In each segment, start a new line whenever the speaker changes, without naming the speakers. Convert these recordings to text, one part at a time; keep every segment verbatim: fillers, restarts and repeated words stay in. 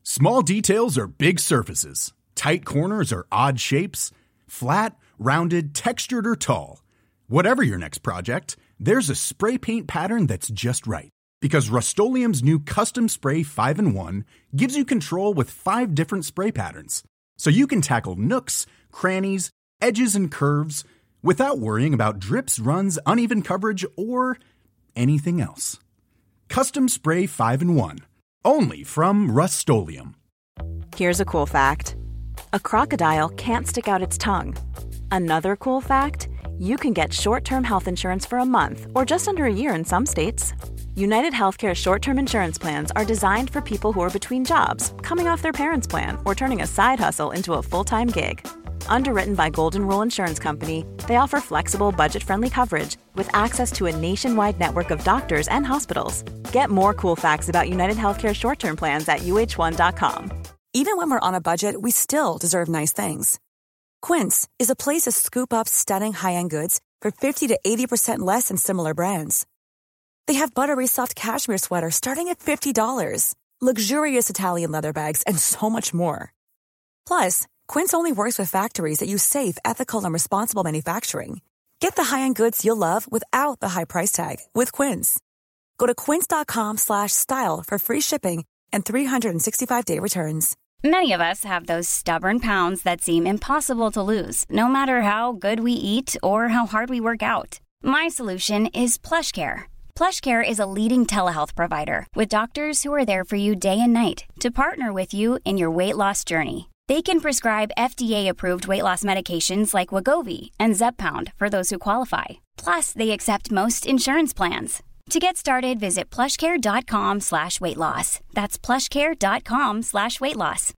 Small details are big surfaces. Tight corners are odd shapes. Flat, rounded, textured, or tall. Whatever your next project, there's a spray paint pattern that's just right. Because Rust-Oleum's new Custom Spray five in one gives you control with five different spray patterns. So you can tackle nooks, crannies, edges, and curves without worrying about drips, runs, uneven coverage, or anything else. Custom Spray five in one. Only from Rust-Oleum.
Here's a cool fact. A crocodile can't stick out its tongue. Another cool fact, you can get short-term health insurance for a month or just under a year in some states. United Healthcare short-term insurance plans are designed for people who are between jobs, coming off their parents' plan, or turning a side hustle into a full-time gig. Underwritten by Golden Rule Insurance Company, they offer flexible, budget-friendly coverage with access to a nationwide network of doctors and hospitals. Get more cool facts about United Healthcare short-term plans at U H one dot com.
Even when we're on a budget, we still deserve nice things. Quince is a place to scoop up stunning high-end goods for fifty to eighty percent less than similar brands. They have buttery soft cashmere sweaters starting at fifty dollars, luxurious Italian leather bags, and so much more. Plus, Quince only works with factories that use safe, ethical, and responsible manufacturing. Get the high-end goods you'll love without the high price tag with Quince. Go to quince.com slash style for free shipping and three sixty-five day returns.
Many of us have those stubborn pounds that seem impossible to lose, no matter how good we eat or how hard we work out. My solution is PlushCare. PlushCare is a leading telehealth provider with doctors who are there for you day and night to partner with you in your weight loss journey. They can prescribe F D A-approved weight loss medications like Wegovy and Zepbound for those who qualify. Plus, they accept most insurance plans. To get started, visit plushcare.com slash weight loss. That's plushcare.com slash weight loss.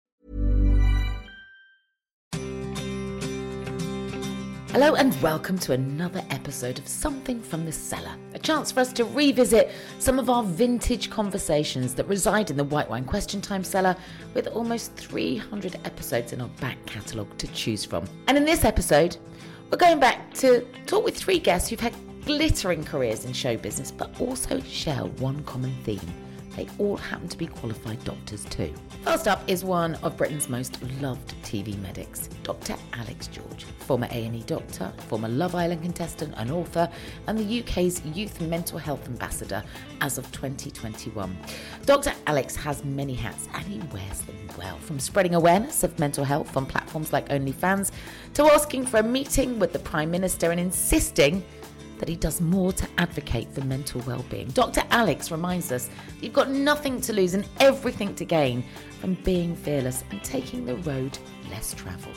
Hello and welcome to another episode of Something from the Cellar, a chance for us to revisit some of our vintage conversations that reside in the White Wine Question Time cellar, with almost three hundred episodes in our back catalogue to choose from. And in this episode, we're going back to talk with three guests who've had glittering careers in show business, but also share one common theme. They all happen to be qualified doctors too. First up is one of Britain's most loved T V medics, Doctor Alex George, former A and E doctor, former Love Island contestant and author, and the U K's Youth Mental Health Ambassador as of twenty twenty-one. Doctor Alex has many hats and he wears them well, from spreading awareness of mental health on platforms like OnlyFans to asking for a meeting with the Prime Minister and insisting that he does more to advocate for mental well-being. Doctor Alex reminds us that you've got nothing to lose and everything to gain from being fearless and taking the road less travelled.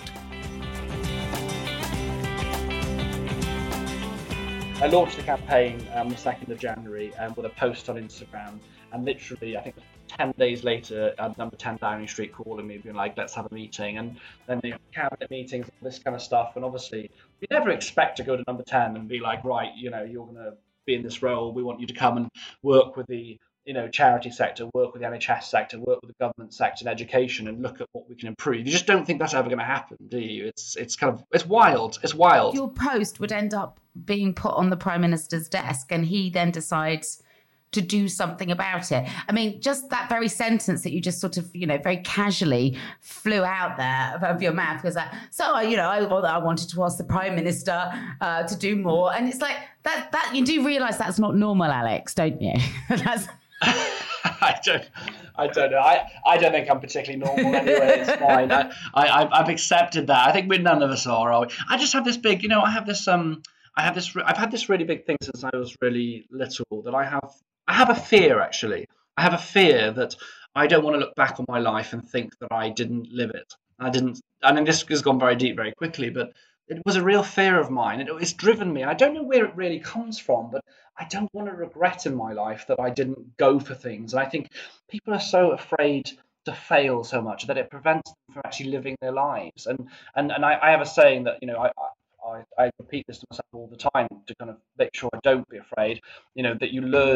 I launched the campaign on um, the second of January um, with a post on Instagram, and literally, I think ten days later, uh, number ten Downing Street calling me, being like, let's have a meeting. And then the cabinet meetings, this kind of stuff. And obviously, you never expect to go to number ten and be like, right, you know, you're going to be in this role. We want you to come and work with the, you know, charity sector, work with the N H S sector, work with the government sector in education, and look at what we can improve. You just don't think that's ever going to happen, do you? It's it's kind of, it's wild. It's wild.
Your post would end up being put on the Prime Minister's desk, and he then decides to do something about it. I mean, just that very sentence that you just sort of, you know, very casually flew out there of your mouth was like, so, you know, I, I wanted to ask the Prime Minister uh, to do more. And it's like, that, that you do realise that's not normal, Alex, don't you? That's...
I don't, I don't know. I, I don't think I'm particularly normal anyway. It's fine. I, I, I've accepted that. I think we none of us are, are we? I just have this big, you know, I have this, um, I have this, I've had this really big thing since I was really little, that I have, I have a fear, actually. I have a fear that I don't want to look back on my life and think that I didn't live it. I didn't, I mean, this has gone very deep very quickly, but it was a real fear of mine. It, it's driven me. I don't know where it really comes from, but I don't want to regret in my life that I didn't go for things. And I think people are so afraid to fail so much that it prevents them from actually living their lives. And and, and I, I have a saying that, you know, I, I, I repeat this to myself all the time to kind of make sure I don't be afraid, you know, that you learn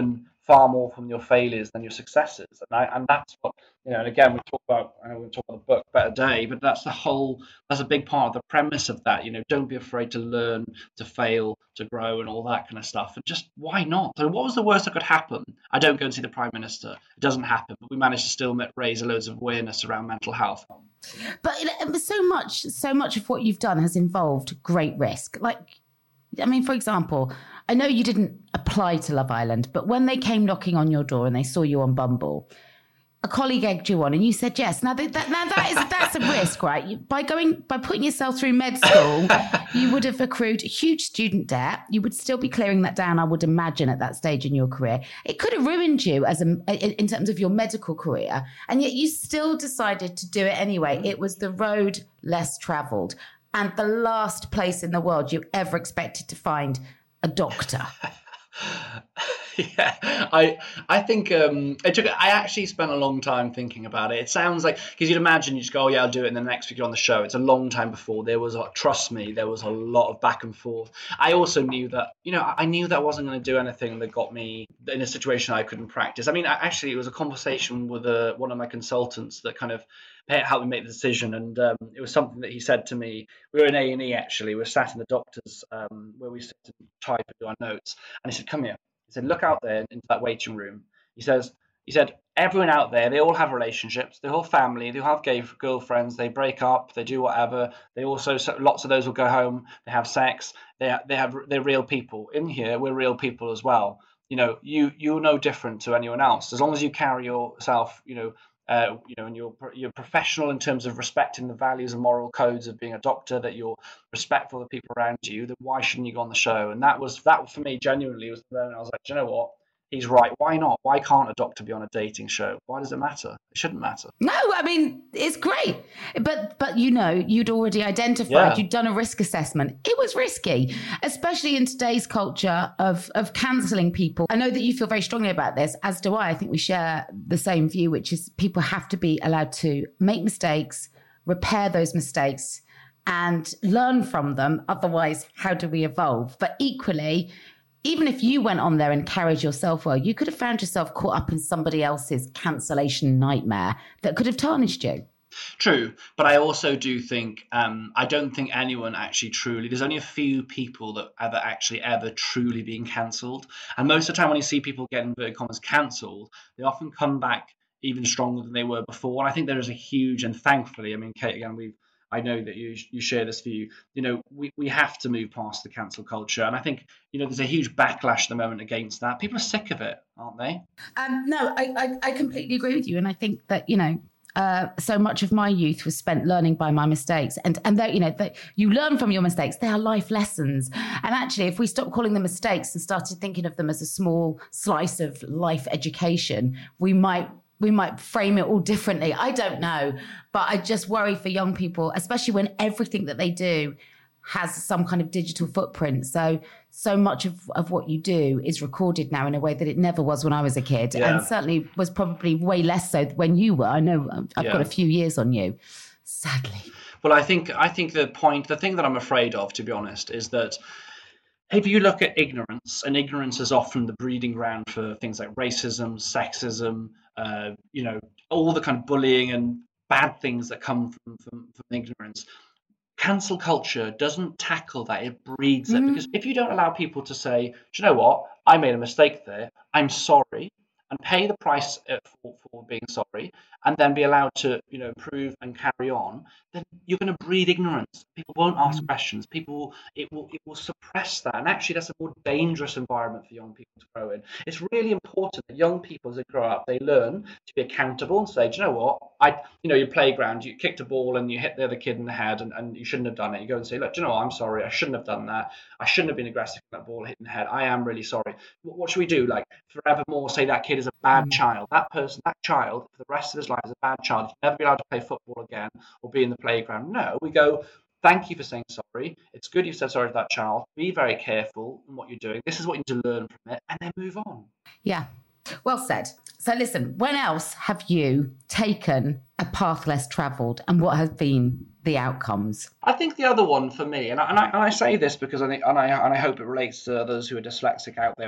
far more from your failures than your successes. And I, and that's what, you know, and again, we talk about, I know we talk about the book Better Day, but that's the whole, that's a big part of the premise of that. You know, don't be afraid to learn, to fail, to grow, and all that kind of stuff. And just, why not? So what was the worst that could happen? I don't go and see the Prime Minister. It doesn't happen, but we managed to still raise loads of awareness around mental health.
But so much, so much of what you've done has involved great risk. Like, I mean, for example, I know you didn't apply to Love Island, but when they came knocking on your door and they saw you on Bumble, a colleague egged you on and you said yes. Now that, now that is that's a risk, right? You, by going by putting yourself through med school, you would have accrued huge student debt. You would still be clearing that down, I would imagine, at that stage in your career. It could have ruined you as a in terms of your medical career, and yet you still decided to do it anyway. It was the road less travelled, and the last place in the world you ever expected to find a doctor.
Yeah, I I think um, it took. I actually spent a long time thinking about it. It sounds like, because you'd imagine you just go, oh yeah, I'll do it, and then the next week you're on the show. It's a long time before. There was, a, trust me, there was a lot of back and forth. I also knew that, you know, I knew that I wasn't going to do anything that got me in a situation I couldn't practice. I mean, actually, it was a conversation with a, one of my consultants that kind of helped me make the decision, and um, it was something that he said to me. We were in A and E actually. We were sat in the doctor's um, where we sit and type and do our notes, and he said, "Come here." He said, "Look out there into that waiting room." He says, "He said everyone out there, they all have relationships, they all have family, they all have gay girlfriends, they break up, they do whatever. They also, lots of those will go home, they have sex, they they have they're real people. In here, we're real people as well. You know, you you're no different to anyone else as long as you carry yourself, you know." Uh, you know, and you're you're professional in terms of respecting the values and moral codes of being a doctor, that you're respectful of the people around you, then why shouldn't you go on the show? And that was that for me genuinely was the moment I was like, do you know what? He's right. Why not? Why can't a doctor be on a dating show? Why does it matter? It shouldn't matter.
No, I mean, it's great. But, but you know, you'd already identified, yeah. You'd done a risk assessment. It was risky, especially in today's culture of, of cancelling people. I know that you feel very strongly about this, as do I. I think we share the same view, which is people have to be allowed to make mistakes, repair those mistakes, and learn from them. Otherwise, how do we evolve? But equally, even if you went on there and carried yourself well, you could have found yourself caught up in somebody else's cancellation nightmare that could have tarnished you.
True, but I also do think, um, I don't think anyone actually truly, there's only a few people that ever actually ever truly being cancelled. And most of the time when you see people get inverted commas cancelled, they often come back even stronger than they were before. And I think there is a huge, and thankfully, I mean, Kate, again, we've I know that you you share this view. You know, we, we have to move past the cancel culture. And I think, you know, there's a huge backlash at the moment against that. People are sick of it, aren't they?
Um, no, I, I, I completely agree with you. And I think that, you know, uh, so much of my youth was spent learning by my mistakes. And, and that, you know, that you learn from your mistakes. They are life lessons. And actually, if we stop calling them mistakes and started thinking of them as a small slice of life education, we might we might frame it all differently. I don't know. But I just worry for young people, especially when everything that they do has some kind of digital footprint. So, so much of, of what you do is recorded now in a way that it never was when I was a kid. Yeah. And certainly was probably way less so when you were. I know I've yeah. got a few years on you, sadly.
Well, I think I think the point, the thing that I'm afraid of, to be honest, is that if you look at ignorance, and ignorance is often the breeding ground for things like racism, sexism, uh, you know, all the kind of bullying and bad things that come from, from, from ignorance. Cancel culture doesn't tackle that, it breeds it. Mm. Because if you don't allow people to say, do you know what, I made a mistake there, I'm sorry, and pay the price for, for being sorry, and then be allowed to, you know, improve and carry on, then you're going to breed ignorance. People won't ask questions. People, it will, it will suppress that. And actually, that's a more dangerous environment for young people to grow in. It's really important that young people, as they grow up, they learn to be accountable and say, do you know what, I, you know, your playground, you kicked a ball and you hit the other kid in the head, and, and you shouldn't have done it. You go and say, look, do you know what, I'm sorry, I shouldn't have done that. I shouldn't have been aggressive with that ball hitting the head. I am really sorry. What, what should we do? Like, forevermore say that kid is a bad mm. child. That person, that child, for the rest of his life is a bad child. He'll never be allowed to play football again or be in the playground. No, we go, thank you for saying sorry. It's good you've said sorry to that child. Be very careful in what you're doing. This is what you need to learn from it, and then move on.
Yeah, well said. So listen, when else have you taken a path less travelled, and what have been the outcomes?
I think the other one for me, and I, and I, and I say this because I think, and I and I hope it relates to others who are dyslexic out there who, who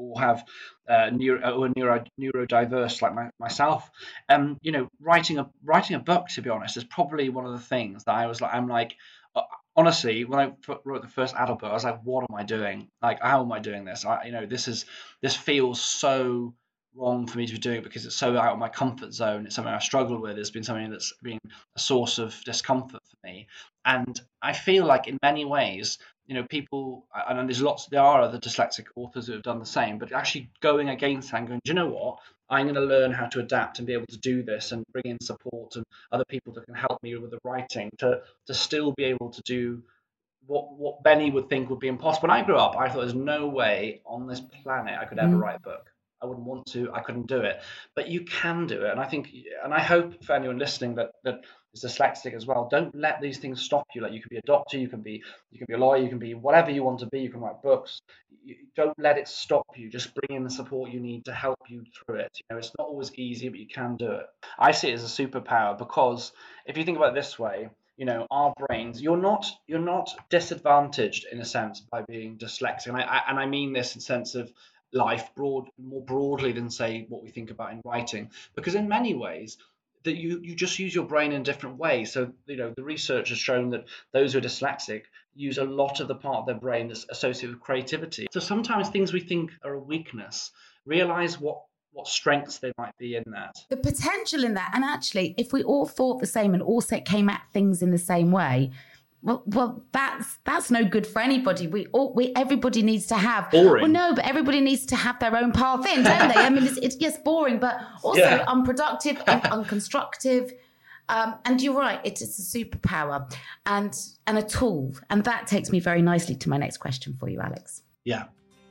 or have uh, neuro or neuro neurodiverse like my, myself. Um, you know, writing a writing a book, to be honest, is probably one of the things that I was like. I'm like, uh, honestly, when I wrote the first adult book, I was like, what am I doing? Like, how am I doing this? I, you know, this is this feels so wrong for me to be doing it because it's so out of my comfort zone. It's something I've struggled with. It's been something that's been a source of discomfort for me. And I feel like in many ways, you know, people, and there's lots, there are other dyslexic authors who have done the same, but actually going against that and going, do you know what? I'm going to learn how to adapt and be able to do this and bring in support and other people that can help me with the writing to to still be able to do what what Benny would think would be impossible. When I grew up, I thought there's no way on this planet I could ever mm. write a book. I wouldn't want to, I couldn't do it, but you can do it. And I think, and I hope for anyone listening that, that is dyslexic as well, don't let these things stop you. Like, you can be a doctor, you can be, you can be a lawyer, you can be whatever you want to be, you can write books. You, don't let it stop you. Just bring in the support you need to help you through it. You know, it's not always easy, but you can do it. I see it as a superpower because if you think about it this way, you know, our brains, you're not, you're not disadvantaged in a sense by being dyslexic. And I, I and I mean this in the sense of life broad more broadly than say what we think about in writing, because in many ways that you you just use your brain in a different way. So, you know, the research has shown that those who are dyslexic use a lot of the part of their brain that's associated with creativity. So sometimes things we think are a weakness, realize what what strengths there might be in that,
the potential in that. And actually, if we all thought the same and all came at things in the same way, Well, well, that's that's no good for anybody. We all, we everybody needs to have.
Boring.
Well, no, but everybody needs to have their own path in, don't they? I mean, it's, it's yes, boring, but also yeah. unproductive and unconstructive. Um, and you're right; it is a superpower and and a tool, and that takes me very nicely to my next question for you, Alex.
Yeah.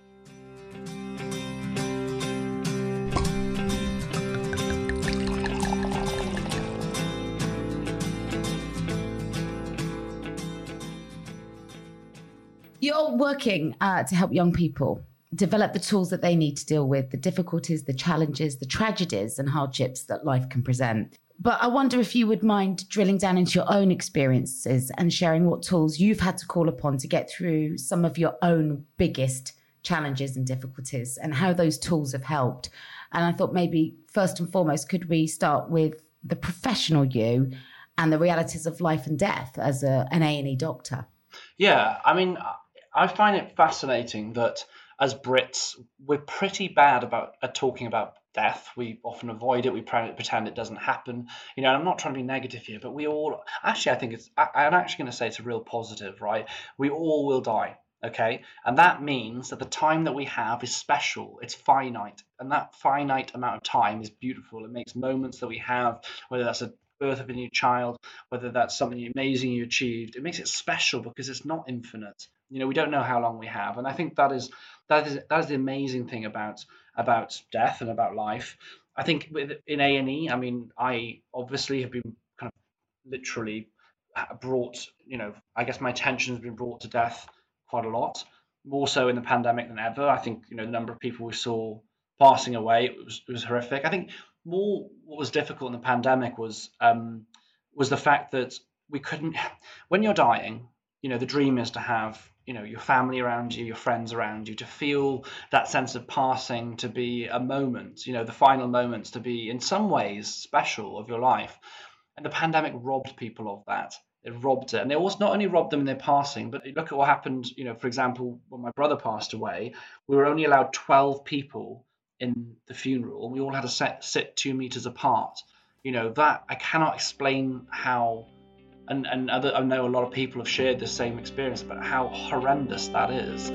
You're working uh, to help young people develop the tools that they need to deal with the difficulties, the challenges, the tragedies and hardships that life can present. But I wonder if you would mind drilling down into your own experiences and sharing what tools you've had to call upon to get through some of your own biggest challenges and difficulties and how those tools have helped. And I thought maybe first and foremost, could we start with the professional you and the realities of life and death as a, an A and E doctor?
Yeah, I mean, I find it fascinating that as Brits, we're pretty bad about at talking about death. We often avoid it. We pretend it doesn't happen. You know, I'm not trying to be negative here, but we all actually, I think it's, I'm actually going to say it's a real positive, right? We all will die. Okay. And that means that the time that we have is special. It's finite. And that finite amount of time is beautiful. It makes moments that we have, whether that's a birth of a new child, whether that's something amazing you achieved, it makes it special because it's not infinite. You know, we don't know how long we have, and I think that is that is that is the amazing thing about about death and about life. I think with, in A and E, I mean, I obviously have been kind of literally brought, you know, I guess my attention has been brought to death quite a lot, more so in the pandemic than ever. I think, you know, the number of people we saw passing away, it was it was horrific. I think more what was difficult in the pandemic was um, was the fact that we couldn't, when you're dying, you know, the dream is to have, you know, your family around you, your friends around you, to feel that sense of passing, to be a moment, you know, the final moments, to be in some ways special of your life. And the pandemic robbed people of that. It robbed it. And it also not only robbed them in their passing, but look at what happened, you know, for example, when my brother passed away, we were only allowed twelve people in the funeral. We all had to sit, sit two meters apart. You know, that I cannot explain how, and, and other, I know a lot of people have shared the same experience, but how horrendous that is.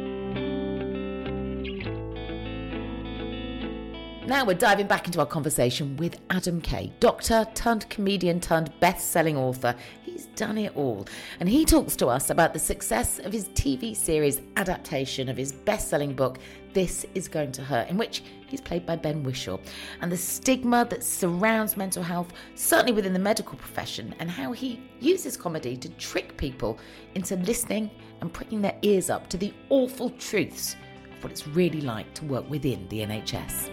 Now we're diving back into our conversation with Adam Kay, doctor turned comedian turned best-selling author. He's done it all. And he talks to us about the success of his T V series adaptation of his best-selling book, This Is Going to Hurt, in which he's played by Ben Whishaw, and the stigma that surrounds mental health, certainly within the medical profession, and how he uses comedy to trick people into listening and pricking their ears up to the awful truths of what it's really like to work within the N H S.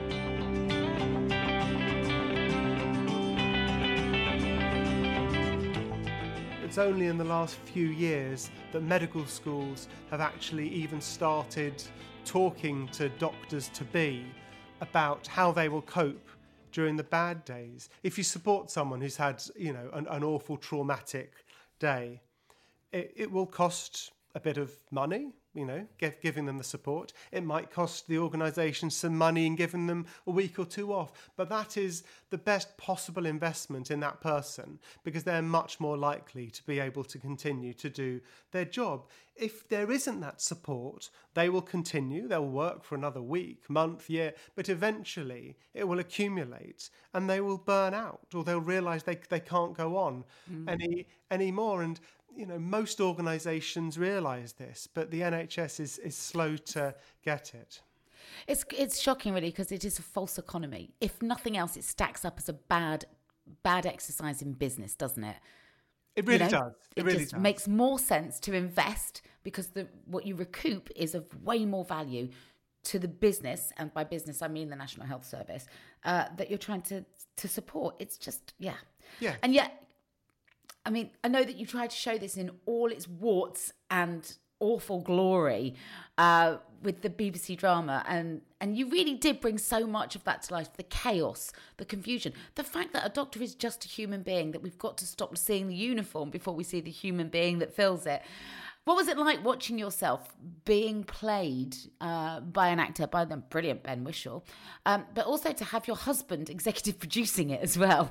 It's only in the last few years that medical schools have actually even started talking to doctors to be about how they will cope during the bad days. If you support someone who's had, you know, an, an awful traumatic day, it, it will cost a bit of money, you know, give, giving them the support. It might cost the organisation some money and giving them a week or two off. But that is the best possible investment in that person, because they're much more likely to be able to continue to do their job. If there isn't that support, they will continue. They'll work for another week, month, year, but eventually it will accumulate and they will burn out, or they'll realise they they can't go on mm. any anymore. And you know, most organisations realise this, but the N H S is, is slow to get it.
It's it's shocking, really, because it is a false economy. If nothing else, it stacks up as a bad bad exercise in business, doesn't it?
It really
you know,
does. It,
it
really
just
does.
makes more sense to invest, because the what you recoup is of way more value to the business, and by business I mean the National Health Service, uh, that you're trying to to support. It's just yeah,
yeah,
and yet. I mean, I know that you tried to show this in all its warts and awful glory uh, with the B B C drama, and, and you really did bring so much of that to life, the chaos, the confusion, the fact that a doctor is just a human being, that we've got to stop seeing the uniform before we see the human being that fills it. What was it like watching yourself being played uh, by an actor, by the brilliant Ben Whishaw, um, but also to have your husband executive producing it as well?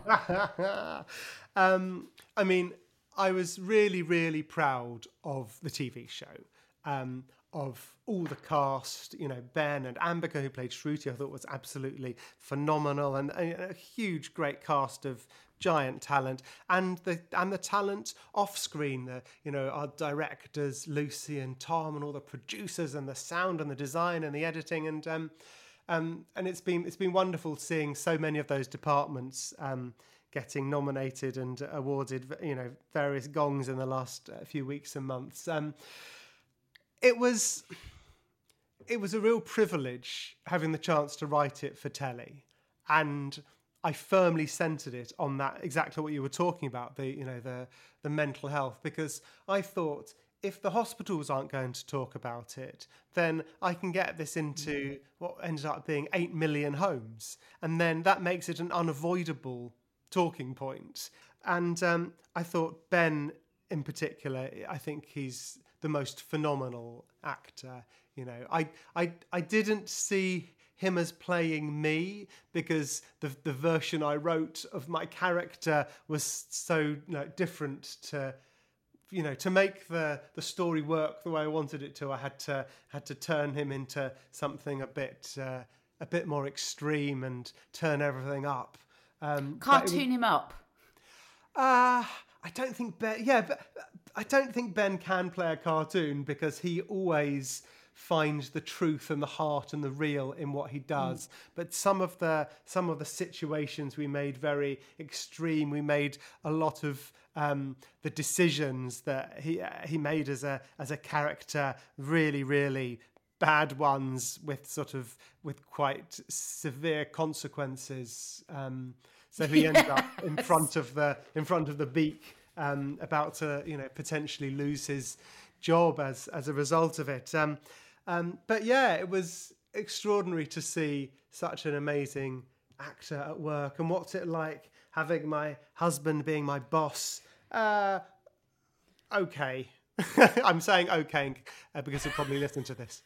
um, I mean, I was really, really proud of the T V show, um, of all the cast. You know, Ben and Ambika, who played Shruti, I thought was absolutely phenomenal, and a, a huge, great cast of giant talent, and the and the talent off screen. The you know our directors Lucy and Tom, and all the producers, and the sound and the design and the editing, and um, um, and it's been it's been wonderful seeing so many of those departments um, getting nominated and awarded, you know, various gongs in the last uh, few weeks and months. Um, it was it was a real privilege having the chance to write it for telly, and I firmly centred it on that, exactly what you were talking about, the you know the the mental health, because I thought, if the hospitals aren't going to talk about it, then I can get this into what ended up being eight million homes, and then that makes it an unavoidable talking point. And um, I thought Ben in particular, I think he's the most phenomenal actor. You know, I I I didn't see him as playing me, because the the version I wrote of my character was so you know, different to, you know, to make the, the story work the way I wanted it to. I had to had to turn him into something a bit uh, a bit more extreme and turn everything up. Um,
Cartoon was, him up.
Uh I don't think Ben. Yeah, but I don't think Ben can play a cartoon, because he always finds the truth and the heart and the real in what he does. Mm. But some of the some of the situations we made very extreme. We made a lot of um, the decisions that he uh, he made as a as a character really really bad ones, with sort of with quite severe consequences. Um, so he yes. ends up in front of the in front of the beak, um, about to you know potentially lose his job as as a result of it. Um, um, but yeah, it was extraordinary to see such an amazing actor at work. And what's it like having my husband being my boss? Uh, okay. I'm saying okay uh, because he'll probably listen to this.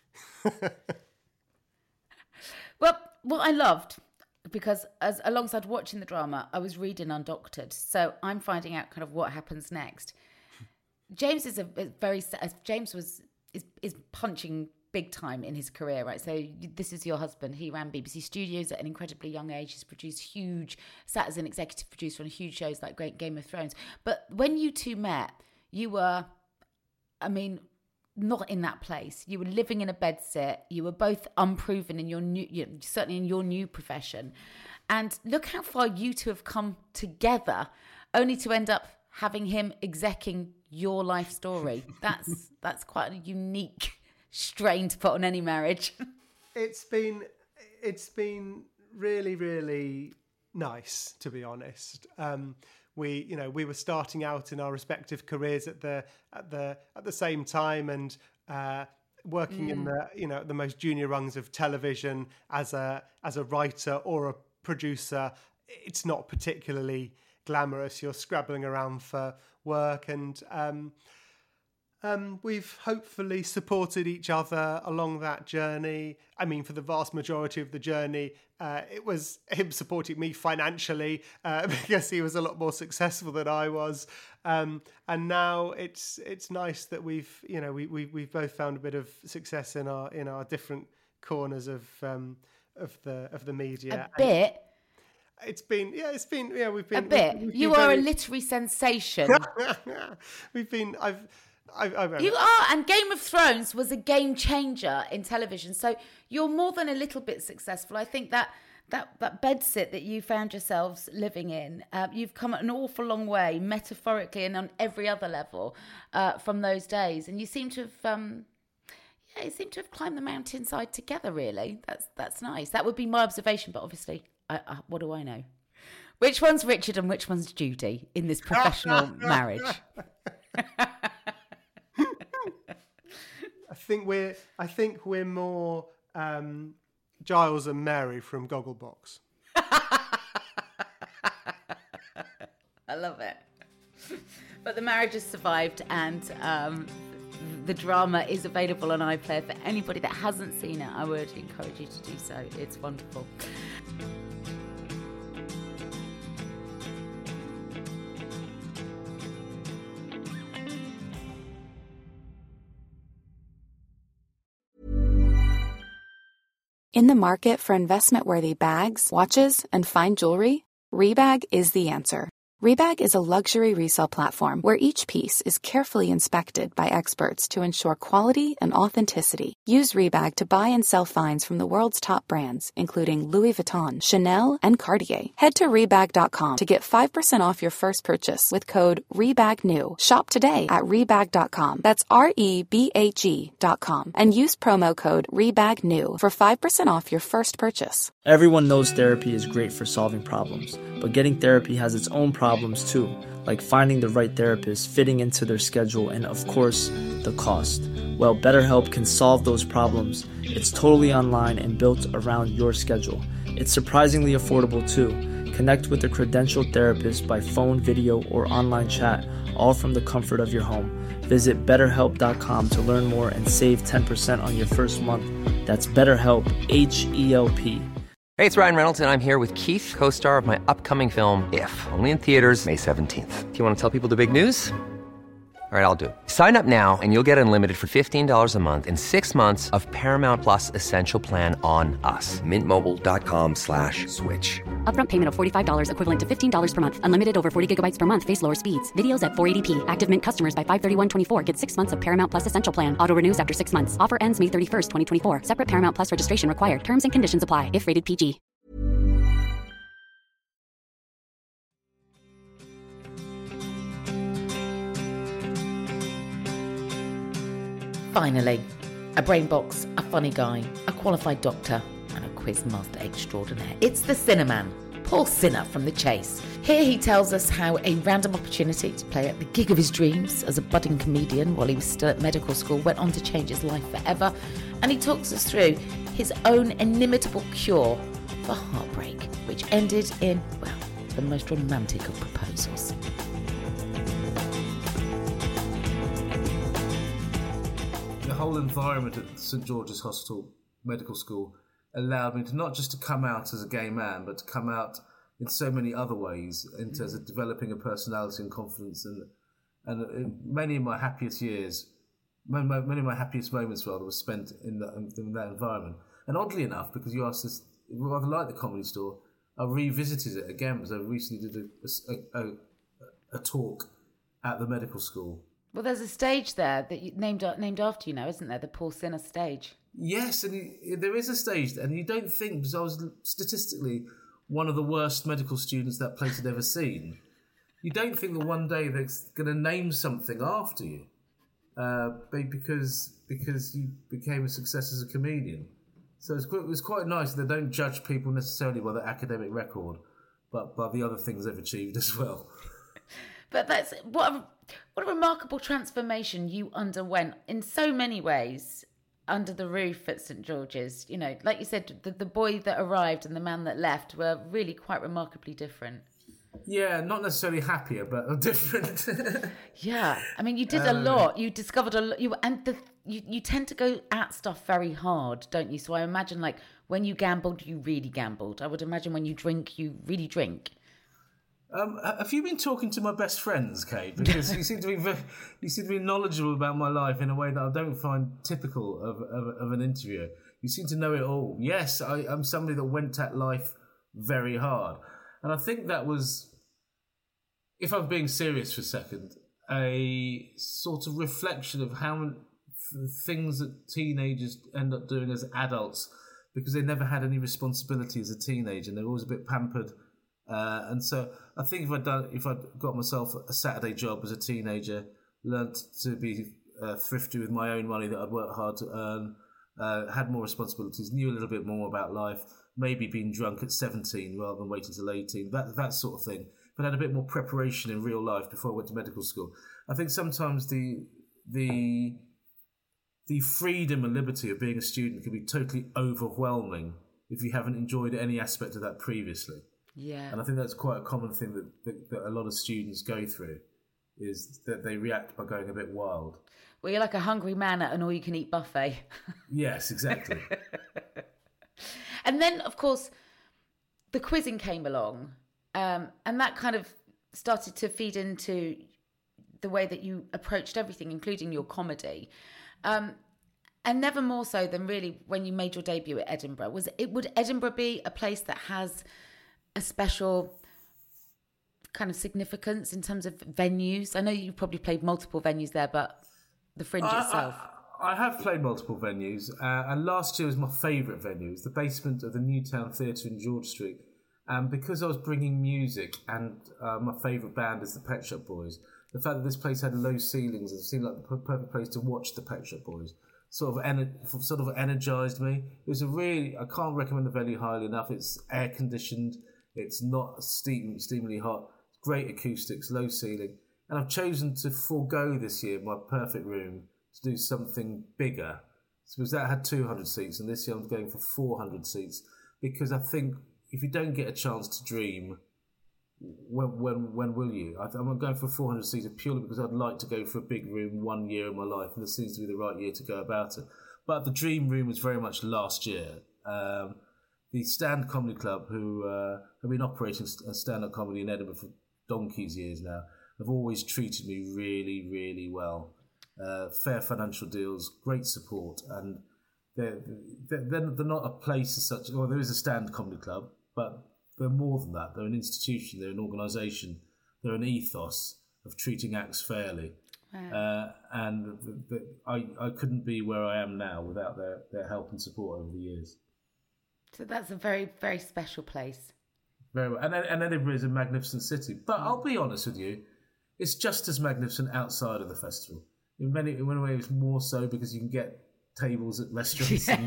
Well, what I loved, because as alongside watching the drama, I was reading Undoctored, so I'm finding out kind of what happens next. James is a, a very James was is is punching big time in his career, right? So this is your husband. He ran B B C Studios at an incredibly young age. He's produced huge, sat as an executive producer on huge shows like Great Game of Thrones. But when you two met, you were, I mean, not in that place. You were living in a bedsit. You were both unproven in your new, you know, certainly in your new profession. And look how far you two have come together, only to end up having him execing your life story. That's that's quite a unique strain to put on any marriage. It's
been it's been really really nice, to be honest. Um, we you know we were starting out in our respective careers at the at the at the same time, and uh, working mm. in the you know the most junior rungs of television as a as a writer or a producer, it's not particularly glamorous. You're scrabbling around for work, and um, um, we've hopefully supported each other along that journey. I mean, for the vast majority of the journey, uh, it was him supporting me financially uh, because he was a lot more successful than I was. Um, and now it's it's nice that we've you know we we we've both found a bit of success in our in our different corners of um, of the of the media.
A bit.
It's been, yeah, it's been, yeah, we've been...
A bit.
We've, we've
you
been
are
very...
a literary sensation.
we've been, I've... I've, I've
you are, and Game of Thrones was a game changer in television. So you're more than a little bit successful. I think that that, that bedsit that you found yourselves living in, uh, you've come an awful long way, metaphorically and on every other level, uh, from those days. And you seem to have... Um, yeah, you seem to have climbed the mountainside together, really. That's that's nice. That would be my observation, but obviously... I, I, what do I know? Which one's Richard and which one's Judy in this professional marriage?
I think we're. I think we're more um, Giles and Mary from Gogglebox.
I love it. But the marriage has survived, and um, the drama is available on iPlayer for anybody that hasn't seen it. I would encourage you to do so. It's wonderful.
In the market for investment-worthy bags, watches, and fine jewelry, Rebag is the answer. Rebag is a luxury resale platform where each piece is carefully inspected by experts to ensure quality and authenticity. Use Rebag to buy and sell finds from the world's top brands, including Louis Vuitton, Chanel, and Cartier. Head to Rebag dot com to get five percent off your first purchase with code REBAGNEW. Shop today at Rebag dot com. That's R E B A G dot com. And use promo code REBAGNEW for five percent off your first purchase.
Everyone knows therapy is great for solving problems, but getting therapy has its own problems too, like finding the right therapist, fitting into their schedule, and of course, the cost. Well, BetterHelp can solve those problems. It's totally online and built around your schedule. It's surprisingly affordable too. Connect with a credentialed therapist by phone, video, or online chat, all from the comfort of your home. Visit better help dot com to learn more and save ten percent on your first month. That's BetterHelp, H E L P.
Hey, it's Ryan Reynolds, and I'm here with Keith, co-star of my upcoming film, If, only in theaters May seventeenth. Do you want to tell people the big news? All right, I'll do it. Sign up now and you'll get unlimited for fifteen dollars a month and six months of Paramount Plus Essential Plan on us. Mint Mobile dot com slash switch.
Upfront payment of forty-five dollars equivalent to fifteen dollars per month. Unlimited over forty gigabytes per month. Face lower speeds. Videos at four eighty p. Active Mint customers by five thirty-one twenty-four get six months of Paramount Plus Essential Plan. Auto renews after six months. Offer ends May thirty-first, twenty twenty-four. Separate Paramount Plus registration required. Terms and conditions apply if rated P G.
Finally, a brain box, a funny guy, a qualified doctor, and a quiz master extraordinaire. It's the Cinnamon, Paul Sinha from The Chase. Here he tells us how a random opportunity to play at the gig of his dreams as a budding comedian while he was still at medical school went on to change his life forever. And he talks us through his own inimitable cure for heartbreak, which ended in, well, the most romantic of proposals.
The whole environment at St George's Hospital Medical School allowed me to not just to come out as a gay man, but to come out in so many other ways in terms of developing a personality and confidence. And and many of my happiest years, many, many of my happiest moments rather, were spent in that, in that environment. And oddly enough, because you asked this, rather like the Comedy Store, I revisited it again because I recently did a, a, a, a talk at the medical school.
Well, there's a stage there that you named named after you now, isn't there? The Paul Sinha stage.
Yes, and you, there is a stage, and you don't think, because I was statistically one of the worst medical students that place had ever seen, you don't think that one day they're going to name something after you, uh, because because you became a success as a comedian. So it's quite, it was quite nice that they don't judge people necessarily by their academic record, but by the other things they've achieved as well.
But that's what a, what a remarkable transformation you underwent in so many ways. under the roof at St George's. You know, like you said, the, the boy that arrived and the man that left were really quite remarkably different.
Yeah, not necessarily happier, but different.
Yeah, I mean, you did a lot. You discovered a lot. You and the you, you tend to go at stuff very hard, don't you? So I imagine, like, when you gambled, you really gambled. I would imagine when you drink, you really drink. Um,
have you been talking to my best friends, Kate? Because you seem to be very, you seem to be knowledgeable about my life in a way that I don't find typical of of, of an interviewer. You seem to know it all. Yes, I, I'm somebody that went at life very hard. And I think that was, if I'm being serious for a second, a sort of reflection of how many things that teenagers end up doing as adults, because they never had any responsibility as a teenager and they're always a bit pampered. Uh, and so I think if I'd done, if I'd got myself a Saturday job as a teenager, learnt to be uh, thrifty with my own money that I'd worked hard to earn, uh, had more responsibilities, knew a little bit more about life, maybe been drunk at seventeen rather than waiting till eighteen, that that sort of thing. But had a bit more preparation in real life before I went to medical school. I think sometimes the the the freedom and liberty of being a student can be totally overwhelming if you haven't enjoyed any aspect of that previously.
Yeah.
And I think that's quite a common thing that, that, that a lot of students go through, is that they react by going a bit wild.
Well, you're like a hungry man at an all-you-can-eat buffet.
Yes, exactly.
And then, of course, the quizzing came along, um, and that kind of started to feed into the way that you approached everything, including your comedy. Um, and never more so than really when you made your debut at Edinburgh. Was it, would Edinburgh be a place that has a special kind of significance in terms of venues? I know you probably played multiple venues there, but the Fringe
I,
itself.
I, I have played multiple venues, uh, and last year was my favourite venue. It was the basement of the Newtown Theatre in George Street. And because I was bringing music, and uh, my favourite band is the Pet Shop Boys, the fact that this place had low ceilings, it seemed like the perfect place to watch the Pet Shop Boys. Sort of, ener- sort of energised me. It was a really, I can't recommend the venue highly enough. It's air conditioned. It's not steam, steamily hot. Great acoustics, low ceiling. And I've chosen to forego this year my perfect room to do something bigger. So because that had two hundred seats, and this year I'm going for four hundred seats, because I think if you don't get a chance to dream, when when when will you? I, I'm going for four hundred seats purely because I'd like to go for a big room one year in my life, and this seems to be the right year to go about it. But the dream room was very much last year. Um, the Stand Comedy Club, who uh, have been operating stand-up comedy in Edinburgh for donkey's years now, have always treated me really, really well. Uh, fair financial deals, great support, and they're, they're, they're not a place as such. Well, there is a Stand Comedy Club, but they're more than that. They're an institution, they're an organisation, they're an ethos of treating acts fairly. Wow. Uh, and the, the, I, I couldn't be where I am now without their, their help and support over the years.
So that's a very, very special place.
Very well. And, and Edinburgh is a magnificent city. But I'll be honest with you, it's just as magnificent outside of the festival. In many, in many ways, more so because you can get tables at restaurants. And,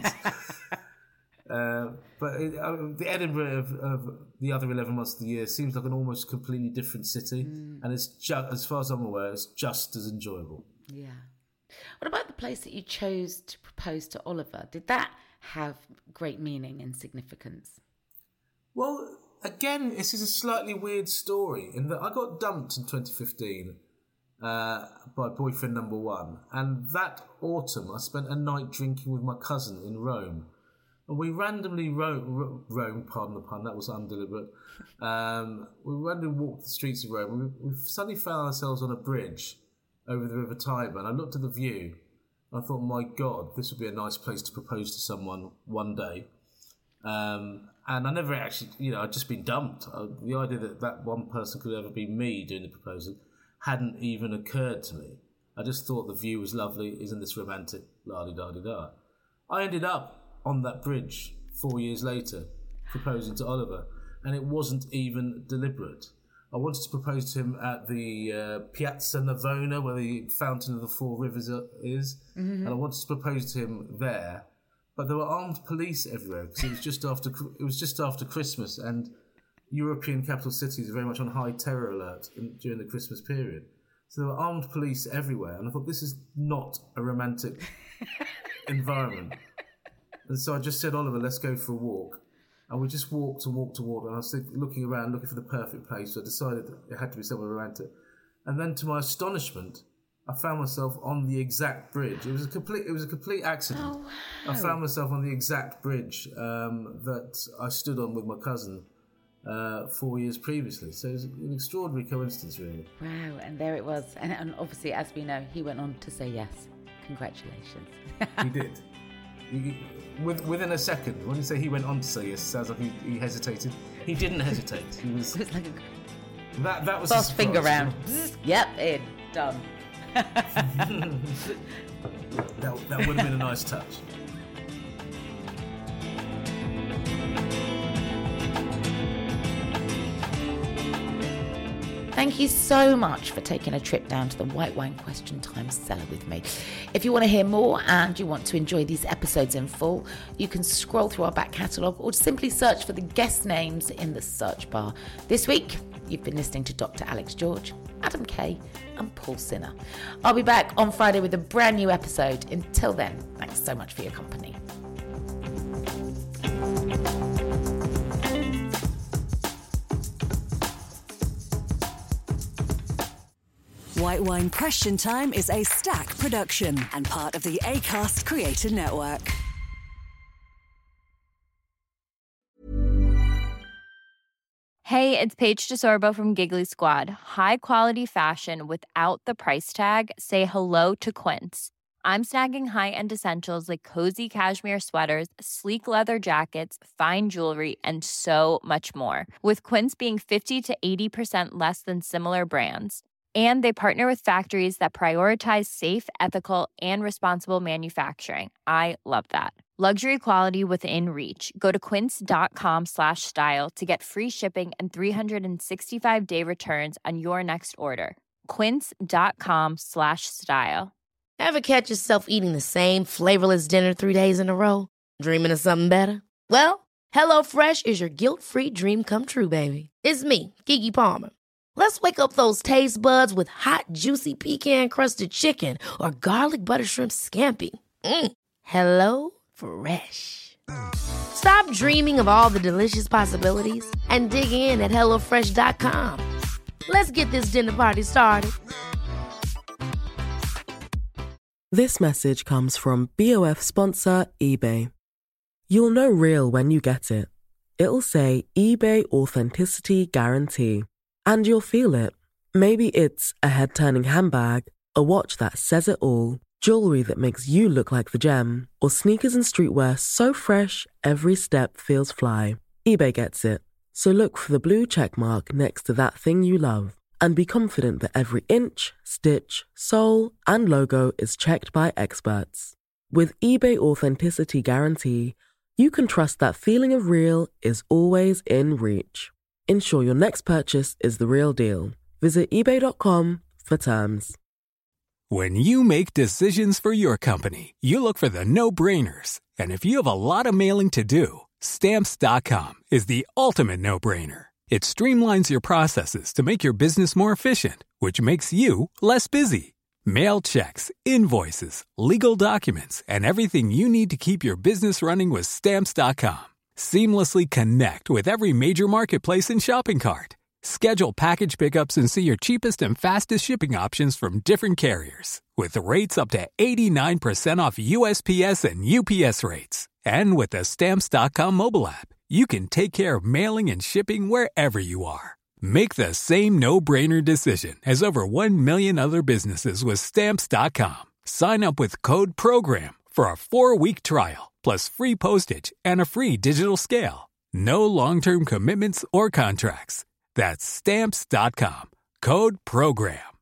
uh, but it, uh, the Edinburgh of, of the other eleven months of the year seems like an almost completely different city. Mm. And it's just, as far as I'm aware, it's just as enjoyable.
Yeah. What about the place that you chose to propose to Oliver? Did that have great meaning and significance?
Well, again, this is a slightly weird story in that I got dumped in twenty fifteen uh, by boyfriend number one, and that autumn I spent a night drinking with my cousin in Rome, and we randomly ro- roamed, pardon the pun, that was undeliberate, um, we randomly walked the streets of Rome, and we, we suddenly found ourselves on a bridge over the River Tiber, and I looked at the view, and I thought, my God, this would be a nice place to propose to someone one day. Um, and I never actually, you know, I'd just been dumped. I, the idea that that one person could ever be me doing the proposal hadn't even occurred to me. I just thought the view was lovely. Isn't this romantic? La-di-da-di-da. I ended up on that bridge four years later proposing to Oliver, and it wasn't even deliberate. I wanted to propose to him at the uh, Piazza Navona, where the Fountain of the Four Rivers is, mm-hmm. and I wanted to propose to him there. But there were armed police everywhere because it was just after it was just after Christmas, and European capital cities are very much on high terror alert in, during the Christmas period. So there were armed police everywhere, and I thought, this is not a romantic environment. And so I just said, Oliver, let's go for a walk. And we just walked and walked and walked, and I was looking around, looking for the perfect place. So I decided it had to be somewhere romantic. And then, to my astonishment, I found myself on the exact bridge. It was a complete, it was a complete accident.
Oh, wow.
I found myself on the exact bridge um, that I stood on with my cousin uh, four years previously. So it was an extraordinary coincidence, really.
Wow, and there it was. And, and obviously, as we know, he went on to say yes. Congratulations.
He did. He, with, within a second, when you say he went on to say yes, it sounds like he, he hesitated. He didn't hesitate. He was.
It was like a
that that was
fast finger round. Yep, in done.
that, that would have been a nice touch.
Thank you so much for taking a trip down to the White Wine Question Time cellar with me. If you want to hear more and you want to enjoy these episodes in full, you can scroll through our back catalogue or simply search for the guest names in the search bar. This week, you've been listening to Doctor Alex George, Adam Kay, and Paul Sinner. I'll be back on Friday with a brand new episode. Until then, thanks so much for your company.
White Wine Question Time is a Stack production and part of the Acast Creator Network.
Hey, it's Paige DeSorbo from Giggly Squad. High quality fashion without the price tag. Say hello to Quince. I'm snagging high-end essentials like cozy cashmere sweaters, sleek leather jackets, fine jewelry, and so much more. With Quince being fifty to eighty percent less than similar brands. And they partner with factories that prioritize safe, ethical, and responsible manufacturing. I love that. Luxury quality within reach. Go to quince.com slash style to get free shipping and three sixty-five day returns on your next order. Quince.com slash style.
Ever catch yourself eating the same flavorless dinner three days in a row? Dreaming of something better? Well, HelloFresh is your guilt-free dream come true, baby. It's me, Keke Palmer. Let's wake up those taste buds with hot, juicy pecan-crusted chicken or garlic butter shrimp scampi. Mm. Hello Fresh. Stop dreaming of all the delicious possibilities and dig in at hello fresh dot com. Let's get this dinner party started.
This message comes from B O F sponsor eBay. You'll know real when you get it. It'll say eBay Authenticity Guarantee. And you'll feel it. Maybe it's a head-turning handbag, a watch that says it all, jewelry that makes you look like the gem, or sneakers and streetwear so fresh every step feels fly. eBay gets it. So look for the blue check mark next to that thing you love and be confident that every inch, stitch, sole, and logo is checked by experts. With eBay Authenticity Guarantee, you can trust that feeling of real is always in reach. Ensure your next purchase is the real deal. Visit ebay dot com for terms.
When you make decisions for your company, you look for the no-brainers. And if you have a lot of mailing to do, Stamps dot com is the ultimate no-brainer. It streamlines your processes to make your business more efficient, which makes you less busy. Mail checks, invoices, legal documents, and everything you need to keep your business running with Stamps dot com. Seamlessly connect with every major marketplace and shopping cart. Schedule package pickups and see your cheapest and fastest shipping options from different carriers. With rates up to eighty-nine percent off U S P S and U P S rates. And with the Stamps dot com mobile app, you can take care of mailing and shipping wherever you are. Make the same no-brainer decision as over one million other businesses with Stamps dot com. Sign up with code PROGRAM for a four-week trial, plus free postage and a free digital scale. No long-term commitments or contracts. That's Stamps dot com. Code PROGRAM.